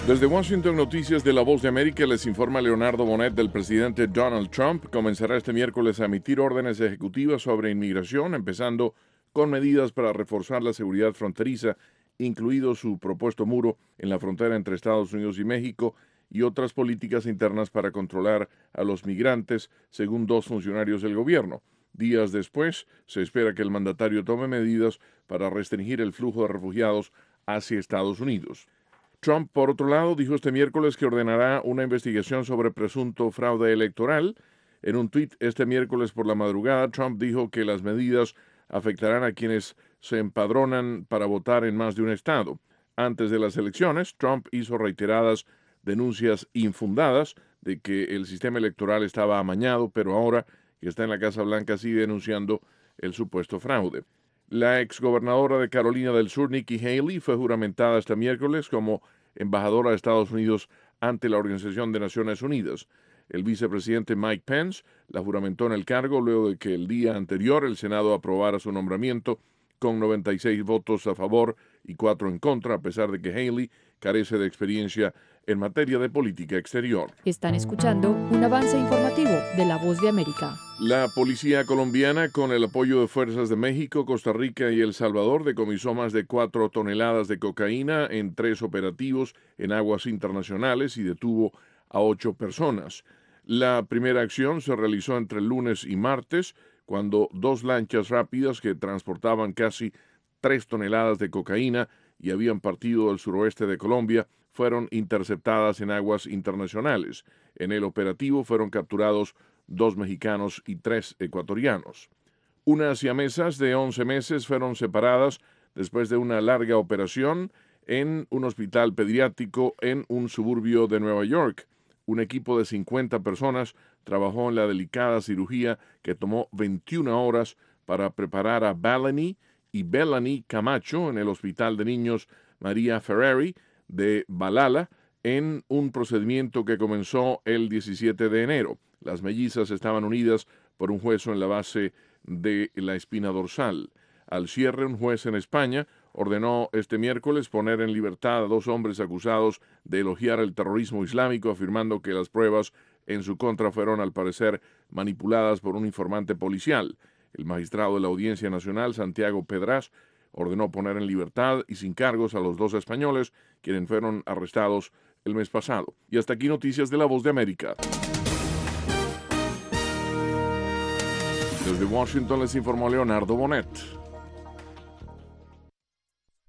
Desde Washington, Noticias de La Voz de América, les informa Leonardo Bonet. Del presidente Donald Trump comenzará este miércoles a emitir órdenes ejecutivas sobre inmigración, empezando con medidas para reforzar la seguridad fronteriza, incluido su propuesto muro en la frontera entre Estados Unidos y México, y otras políticas internas para controlar a los migrantes, según dos funcionarios del gobierno. Días después, se espera que el mandatario tome medidas para restringir el flujo de refugiados hacia Estados Unidos. Trump, por otro lado, dijo este miércoles que ordenará una investigación sobre presunto fraude electoral. En un tuit este miércoles por la madrugada, Trump dijo que las medidas afectarán a quienes se empadronan para votar en más de un estado. Antes de las elecciones, Trump hizo reiteradas denuncias infundadas de que el sistema electoral estaba amañado, pero ahora que está en la Casa Blanca sigue denunciando el supuesto fraude. La exgobernadora de Carolina del Sur, Nikki Haley, fue juramentada este miércoles como embajadora de Estados Unidos ante la Organización de Naciones Unidas. El vicepresidente Mike Pence la juramentó en el cargo luego de que el día anterior el Senado aprobara su nombramiento con 96 votos a favor y 4 en contra, a pesar de que Haley carece de experiencia en materia de política exterior. Están escuchando un avance informativo de La Voz de América. La policía colombiana, con el apoyo de fuerzas de México, Costa Rica y El Salvador, decomisó más de 4 toneladas de cocaína en 3 operativos en aguas internacionales y detuvo a 8 personas. La primera acción se realizó entre el lunes y martes, cuando 2 lanchas rápidas que transportaban casi 3 toneladas de cocaína y habían partido del suroeste de Colombia fueron interceptadas en aguas internacionales. En el operativo fueron capturados 2 mexicanos y 3 ecuatorianos. Unas siamesas de 11 meses fueron separadas después de una larga operación en un hospital pediátrico en un suburbio de Nueva York. Un equipo de 50 personas trabajó en la delicada cirugía que tomó 21 horas para preparar a Balani y Bellany Camacho en el Hospital de Niños María Ferreri de Balala en un procedimiento que comenzó el 17 de enero. Las mellizas estaban unidas por un hueso en la base de la espina dorsal. Al cierre, un juez en España ordenó este miércoles poner en libertad a 2 hombres acusados de elogiar el terrorismo islámico, afirmando que las pruebas en su contra fueron, al parecer, manipuladas por un informante policial. El magistrado de la Audiencia Nacional, Santiago Pedraz, ordenó poner en libertad y sin cargos a los 2 españoles, quienes fueron arrestados el mes pasado. Y hasta aquí Noticias de La Voz de América. Desde Washington les informó Leonardo Bonet.